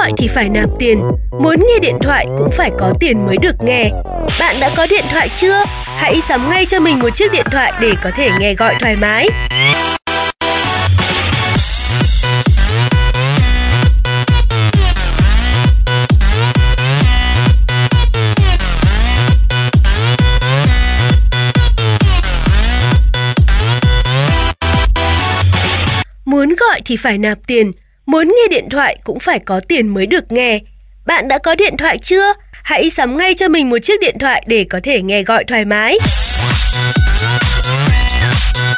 gọi thì phải nạp tiền, muốn nghe điện thoại cũng phải có tiền mới được nghe. Bạn đã có điện thoại chưa? Hãy sắm ngay cho mình một chiếc điện thoại để có thể nghe gọi thoải mái. Muốn gọi thì phải nạp tiền, muốn nghe điện thoại cũng phải có tiền mới được nghe. Bạn đã có điện thoại chưa? Hãy sắm ngay cho mình một chiếc điện thoại để có thể nghe gọi thoải mái.